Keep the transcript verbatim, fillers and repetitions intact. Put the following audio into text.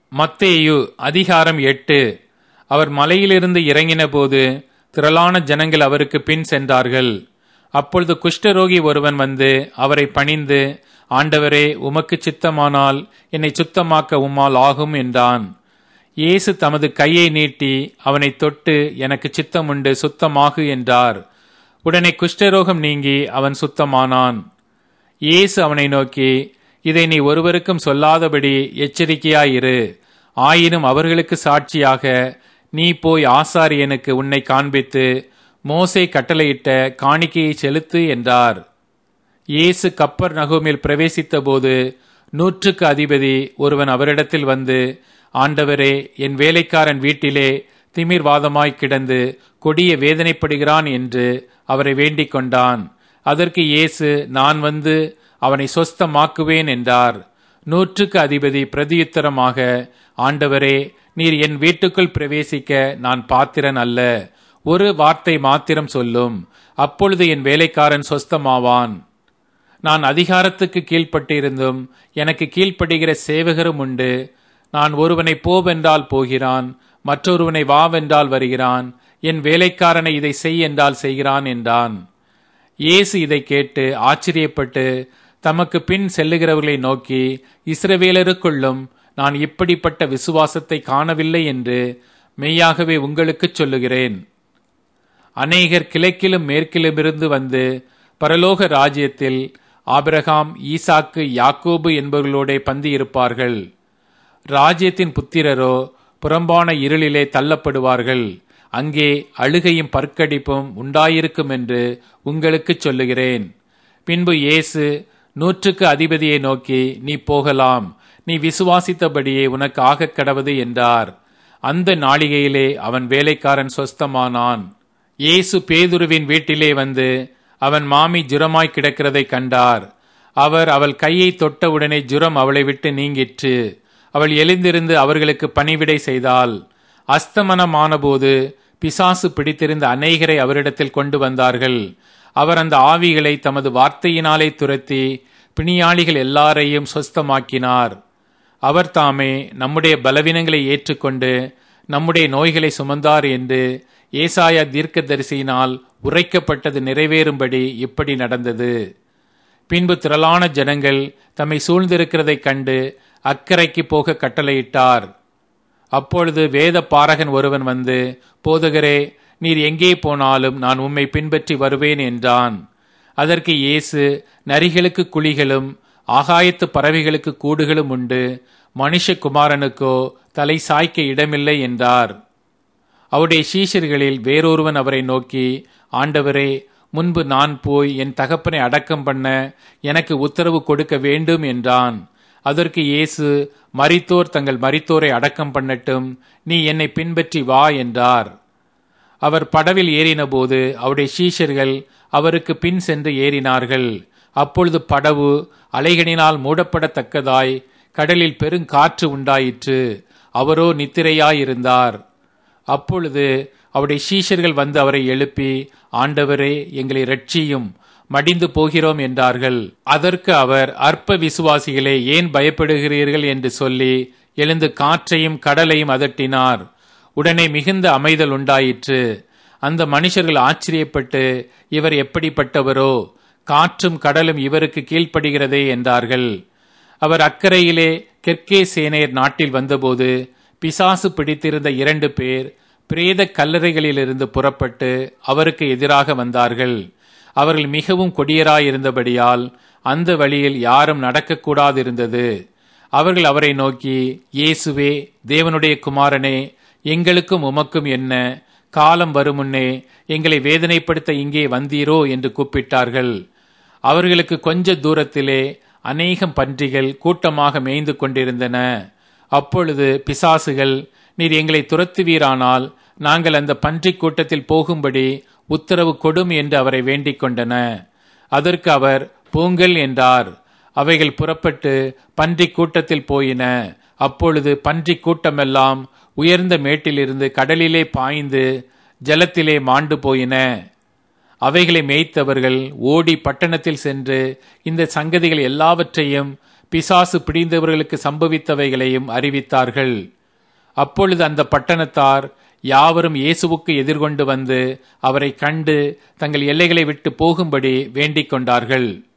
மத்தேயு அதிகாரம் எட்டு. அவர் மலையிலிருந்து இறங்கின போது திரளான ஜனங்கள் அவருக்கு பின் சென்றார்கள். அப்பொழுது குஷ்டரோகி ஒருவன் வந்து அவரை பணிந்து, ஆண்டவரே, உமக்கு சித்தமானால் என்னை சுத்தமாக்க உம்மால் ஆகும் என்றான். இயேசு தமது கையை நீட்டி அவனை தொட்டு, எனக்கு சித்தமுண்டு, சுத்தமாகு என்றார். உடனே குஷ்டரோகம் நீங்கி அவன் சுத்தமானான். இயேசு அவனை நோக்கி, இதை நீ ஒருவருக்கும் சொல்லாதபடி எச்சரிக்கையாயிரு. ஆயினும் அவர்களுக்கு சாட்சியாக நீ போய் ஆசாரியனுக்கு உன்னை காண்பித்து மோசே கட்டளையிட்ட காணிக்கையை செலுத்து என்றார். இயேசு கப்பர் நகூமில் பிரவேசித்த போது நூற்றுக்கு அதிபதி ஒருவன் அவரிடத்தில் வந்து, ஆண்டவரே, என் வேலைக்காரன் வீட்டிலே திமிர்வாதமாய் கிடந்து கொடிய வேதனைப்படுகிறான் என்று அவரை வேண்டிக் கொண்டான். அதற்கு இயேசு, நான் வந்து அவனை சொஸ்தமாக்குவேன் என்றார். நூற்றுக்கு அதிபதி பிரதியுத்தரமாக, ஆண்டவரே, நீர் என் வீட்டுக்குள் பிரவேசிக்க நான் பாத்திரன் அல்ல. ஒரு வார்த்தை மாத்திரம் சொல்லும், அப்பொழுது என் வேலைக்காரன் சொஸ்தமாவான். நான் அதிகாரத்துக்கு கீழ்ப்பட்டிருந்தும் எனக்கு கீழ்ப்படுகிற சேவகரும் உண்டு. நான் ஒருவனை போவென்றால் போகிறான், மற்றொருவனை வாவென்றால் வருகிறான், என் வேலைக்காரனை இதை செய் என்றால் செய்கிறான் என்றான். இயேசு இதை கேட்டு ஆச்சரியப்பட்டு தமக்கு பின் செல்லுகிறவர்களை நோக்கி, இஸ்ரவேலருக்குள்ளும் நான் இப்படிப்பட்ட விசுவாசத்தை காணவில்லை என்று மெய்யாகவே உங்களுக்குச் சொல்லுகிறேன். அநேகர் கிழக்கிலும் மேற்கிலுமிருந்து வந்து பரலோக ராஜ்யத்தில் ஆபிரகாம், ஈசாக்கு, யாக்கோபு என்பவர்களோட பந்தி இருப்பார்கள். ராஜ்யத்தின் புத்திரரோ புறம்பான இருளிலே தள்ளப்படுவார்கள். அங்கே அழுகையும் பற்கடிப்பும் உண்டாயிருக்கும் என்று உங்களுக்கு சொல்லுகிறேன். பின்பு இயேசு நூற்றுக்கு அதிபதியை நோக்கி, நீ போகலாம், நீ விசுவாசித்தபடியே உனக்கு ஆகக் கடவது என்றார். அந்த நாளிகையிலே அவன் வேலைக்காரன் சொஸ்தமானான். இயேசு பேதுருவின் வீட்டிலே வந்து அவன் மாமி ஜுரமாய் கிடக்கிறதை கண்டார். அவர் அவள் கையை தொட்டவுடனே ஜுரம் அவளை விட்டு நீங்கிற்று. அவள் எழுந்திருந்து அவர்களுக்கு பணிவிடை செய்தாள். அஸ்தமனமானபோது பிசாசு பிடித்திருந்த அநேகரை அவரிடத்தில் கொண்டு வந்தார்கள். அவர் அந்த ஆவிகளை தமது வார்த்தையினாலே துரத்தி பிணியாளிகள் எல்லாரையும் சொஸ்தமாக்கினார். அவர் தாமே நம்முடைய பலவீனங்களை ஏற்றுக்கொண்டு நம்முடைய நோய்களை சுமந்தார் என்று ஏசாயா தீர்க்கதரிசியினால் உரைக்கப்பட்டது நிறைவேறும்படி இப்படி நடந்தது. பின்பு திரளான ஜனங்கள் தம்மை சூழ்ந்திருக்கிறதைக் கண்டு அக்கரைக்கு போக கட்டளையிட்டார். அப்பொழுது வேத பாரகன் ஒருவன் வந்து, போதகரே, நீர் எங்கே போனாலும் நான் உம்மை பின்பற்றி வருவேன் என்றான். அதற்கு இயேசு, நரிகளுக்கு குழிகளும் ஆகாயத்து பறவைகளுக்கு கூடுகளும் உண்டு, மனுஷகுமாரனுக்கோ தலை சாய்க்க இடமில்லை என்றார். அவருடைய சீஷர்களில் வேறொருவன் அவரை நோக்கி, ஆண்டவரே, முன்பு நான் போய் என் தகப்பனை அடக்கம் பண்ண எனக்கு உத்தரவு கொடுக்க வேண்டும் என்றான். அதற்கு இயேசு, மரித்தோர் தங்கள் மரித்தோரை அடக்கம் பண்ணட்டும், நீ என்னை பின்பற்றி வா என்றார். அவர் படவில் ஏறினபோது அவருடைய சீஷர்கள் அவருக்கு பின் சென்று ஏறினார்கள். அப்பொழுது படவு அலைகளினால் மூடப்படத்தக்கதாய் கடலில் பெருங்காற்று உண்டாயிற்று. அவரோ நித்திரையாயிருந்தார். அப்பொழுது அவருடைய சீஷர்கள் வந்து அவரை எழுப்பி, ஆண்டவரே, எங்களை இரட்சியும், மடிந்து போகிறோம் என்றார்கள். அதற்கு அவர், அற்ப விசுவாசிகளே, ஏன் பயப்படுகிறீர்கள் என்று சொல்லி எழுந்து காற்றையும் கடலையும் அதட்டினார். உடனே மிகுந்த அமைதல் உண்டாயிற்று. அந்த மனுஷர்கள் ஆச்சரியப்பட்டு, இவர் எப்படிப்பட்டவரோ, காற்றும் கடலும் இவருக்கு கீழ்ப்படுகிறதே என்றார்கள். அவர் அக்கறையிலே கெர்கே சேனேர் நாட்டில் வந்தபோது பிசாசு பிடித்திருந்த இரண்டு பேர் பிரேத கல்லறைகளிலிருந்து புறப்பட்டு அவருக்கு எதிராக வந்தார்கள். அவர்கள் மிகவும் கொடியராயிருந்தபடியால் அந்த வழியில் யாரும் நடக்கக்கூடாதிருந்தது. அவர்கள் அவரை நோக்கி, இயேசுவே, தேவனுடைய குமாரனே, எங்களுக்கும் உமக்கும் என்ன? காலம் வருமுன்னே எங்களை வேதனைப்படுத்த இங்கே வந்தீரோ என்று கூப்பிட்டார்கள். அவர்களுக்கு கொஞ்ச தூரத்திலே அநேகம் பன்றிகள் கூட்டமாக மேய்ந்து கொண்டிருந்தன. அப்பொழுது பிசாசுகள், நீர் எங்களை துரத்துவீரானால் நாங்கள் அந்த பன்றி கூட்டத்தில் போகும்படி உத்தரவு கொடும் என்று அவரை வேண்டிக் கொண்டன. அதற்கு அவர், போங்கள் என்றார். அவைகள் புறப்பட்டு பன்றி கூட்டத்தில் போயின. அப்பொழுது பன்றி கூட்டமெல்லாம் உயர்ந்த மேட்டிலிருந்து கடலிலே பாய்ந்து ஜலத்திலே மாண்டு போயின. அவைகளை மேய்த்தவர்கள் ஓடி பட்டணத்தில் சென்று இந்த சங்கதிகள் எல்லாவற்றையும் பிசாசு பிடிந்தவர்களுக்கு சம்பவித்தவைகளையும் அறிவித்தார்கள். அப்பொழுது அந்த பட்டணத்தார் யாவரும் இயேசுவுக்கு எதிர்கொண்டு வந்து அவரை கண்டு தங்கள் எல்லைகளை விட்டு போகும்படி வேண்டிக் கொண்டார்கள்.